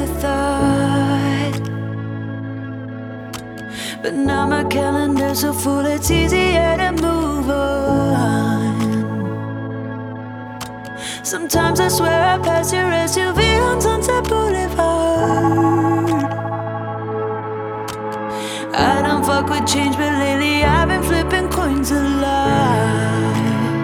afterthought. But now my calendar's so full, it's easier to move on. Sometimes I swear I pass your SUV on Sunset Boulevard. I don't fuck with change, but lately I've been flipping coins a lot.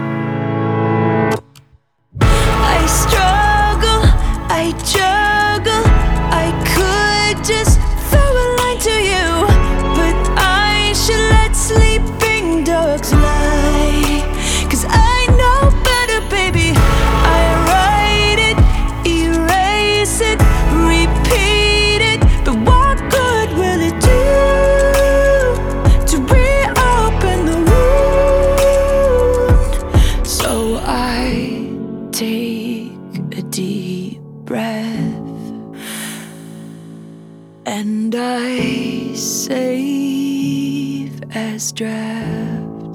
I struggle, I juggle, I could just throw a line to you, but I should let sleeping dogs lie. 'Cause I know better, baby. I write it, erase it, repeat it, but what good will it do to reopen the wound? So I take a deep breath and I save as draft.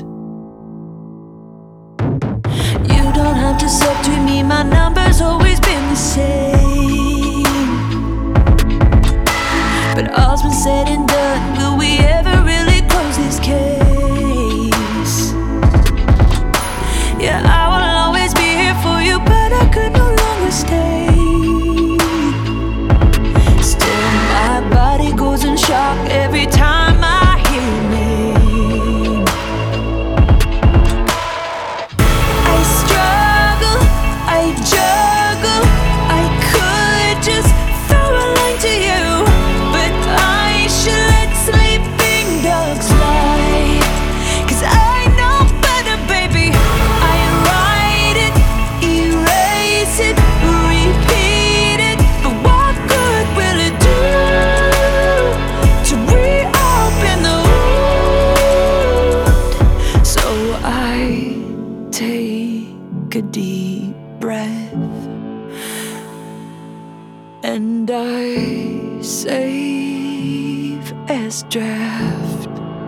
You don't have to subtract me, my number's always been the same. But all's been said and done, will we ever really close this case? Yeah, I will always be here for you, but I could no longer stay. Still, my body goes in shock every time I hear your name. I struggle, I juggle, I could just throw a line to you, but I should let sleeping dogs lie. 'Cause I know better, baby. I write it, erase it, repeat it, but what good will it do to reopen the wound? So I take a deep breath and I save as draft.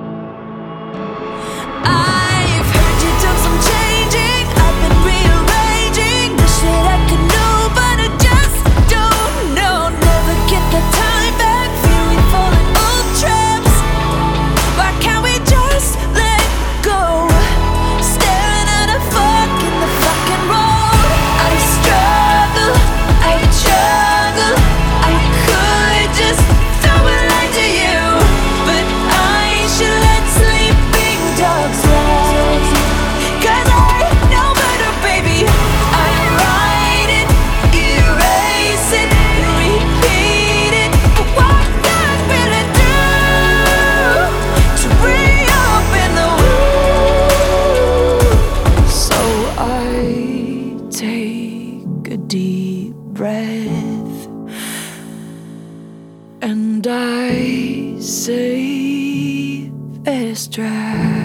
I've heard you do some changing, I've been rearranging. Wish that I could know, but I just don't know. Never get the time back, feel we fall in old traps. Why can't we just let go? Staring at a fork in the fucking road. I struggle, I juggle, I could just throw a line to you, but I should let sleeping dogs lie. 'Cause I know better, baby. I write it, erase it, repeat it, but what good will it do to reopen the wound? So I take a deep breath and I save as draft.